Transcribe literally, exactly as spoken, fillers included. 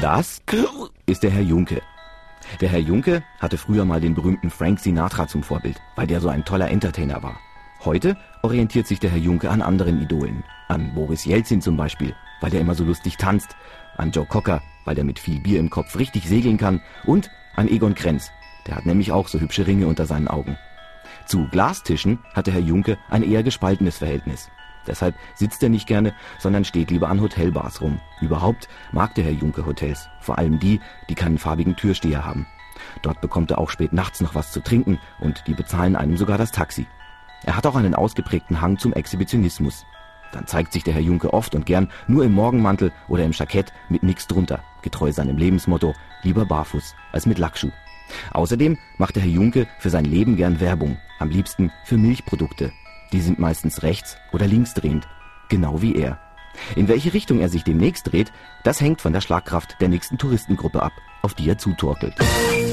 Das ist der Herr Junke. Der Herr Junke hatte früher mal den berühmten Frank Sinatra zum Vorbild, weil der so ein toller Entertainer war. Heute orientiert sich der Herr Junke an anderen Idolen. An Boris Jelzin zum Beispiel, weil der immer so lustig tanzt. An Joe Cocker, weil der mit viel Bier im Kopf richtig segeln kann. Und an Egon Krenz. Der hat nämlich auch so hübsche Ringe unter seinen Augen. Zu Glastischen hat der Herr Junke ein eher gespaltenes Verhältnis. Deshalb sitzt er nicht gerne, sondern steht lieber an Hotelbars rum. Überhaupt mag der Herr Junke Hotels, vor allem die, die keinen farbigen Türsteher haben. Dort bekommt er auch spät nachts noch was zu trinken und die bezahlen einem sogar das Taxi. Er hat auch einen ausgeprägten Hang zum Exhibitionismus. Dann zeigt sich der Herr Junke oft und gern nur im Morgenmantel oder im Jackett mit nix drunter, getreu seinem Lebensmotto, lieber barfuß als mit Lackschuh. Außerdem macht der Herr Junke für sein Leben gern Werbung, am liebsten für Milchprodukte. Die sind meistens rechts- oder linksdrehend, genau wie er. In welche Richtung er sich demnächst dreht, das hängt von der Schlagkraft der nächsten Touristengruppe ab, auf die er zutorkelt.